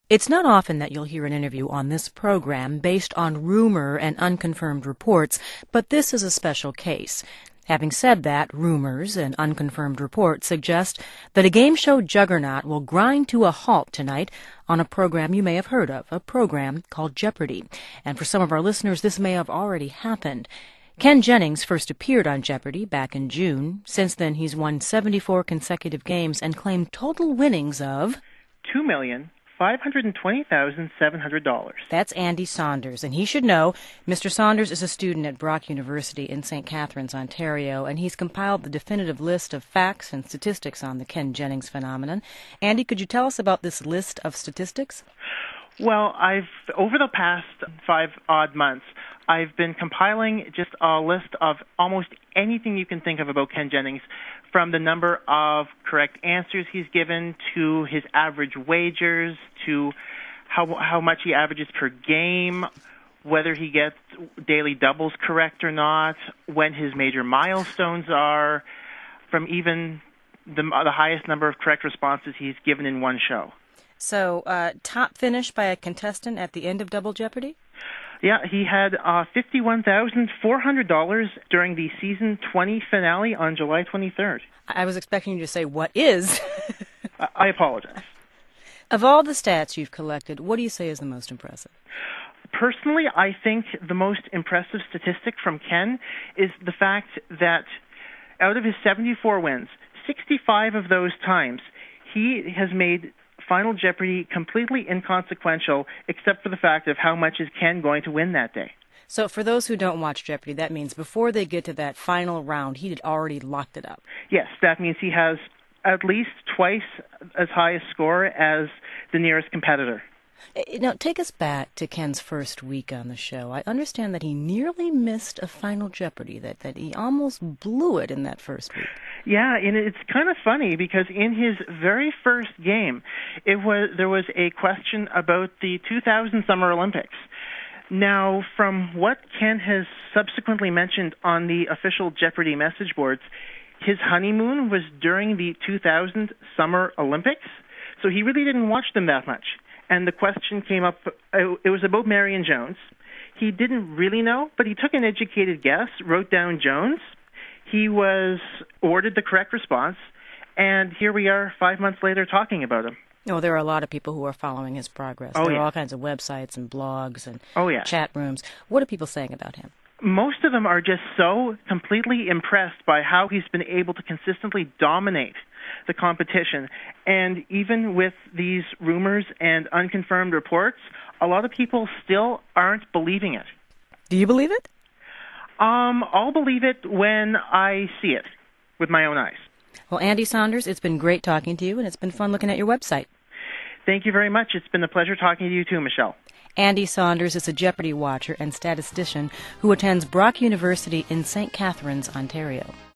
It's not often that you'll hear an interview on this program based on rumor and unconfirmed reports, but this is a special case. Having said that, rumors and unconfirmed reports suggest that a game show juggernaut will grind to a halt tonight on a program you may have heard of, a program called Jeopardy! And for some of our listeners, this may have already happened. Ken Jennings first appeared on Jeopardy! Back in June. Since then, he's won 74 consecutive games and claimed total winnings of $2,520,700. That's Andy Saunders, and he should know Mr. Saunders is a student at Brock University in St. Catharines, Ontario, and he's compiled the definitive list of facts and statistics on the Ken Jennings phenomenon. Andy, could you tell us about this list of statistics? Well, over the past 5 odd months, I've been compiling just a list of almost anything you can think of about Ken Jennings, from the number of correct answers he's given to his average wagers to how much he averages per game, whether he gets daily doubles correct or not, when his major milestones are, from even the highest number of correct responses he's given in one show. So, top finish by a contestant at the end of Double Jeopardy? Yeah, he had $51,400 during the season 20 finale on July 23rd. I was expecting you to say, what is? I apologize. Of all the stats you've collected, what do you say is the most impressive? Personally, I think the most impressive statistic from Ken is the fact that out of his 74 wins, 65 of those times, he has made Final Jeopardy! Completely inconsequential, except for the fact of how much is Ken going to win that day. So for those who don't watch Jeopardy! That means before they get to that final round, he had already locked it up. Yes, that means he has at least twice as high a score as the nearest competitor. Now, take us back to Ken's first week on the show. I understand that he nearly missed a Final Jeopardy!, that he almost blew it in that first week. Yeah, and it's kind of funny because in his very first game, there was a question about the 2000 Summer Olympics. Now, from what Ken has subsequently mentioned on the official Jeopardy! Message boards, his honeymoon was during the 2000 Summer Olympics, so he really didn't watch them that much. And the question came up, it was about Marion Jones. He didn't really know, but he took an educated guess, wrote down Jones. He was awarded the correct response, and here we are 5 months later talking about him. Oh, there are a lot of people who are following his progress. There are all kinds of websites and blogs and chat rooms. What are people saying about him? Most of them are just so completely impressed by how he's been able to consistently dominate the competition. And even with these rumors and unconfirmed reports, a lot of people still aren't believing it. Do you believe it? I'll believe it when I see it with my own eyes. Well, Andy Saunders, it's been great talking to you, and it's been fun looking at your website. Thank you very much. It's been a pleasure talking to you too, Michelle. Andy Saunders is a Jeopardy! Watcher and statistician who attends Brock University in St. Catharines, Ontario.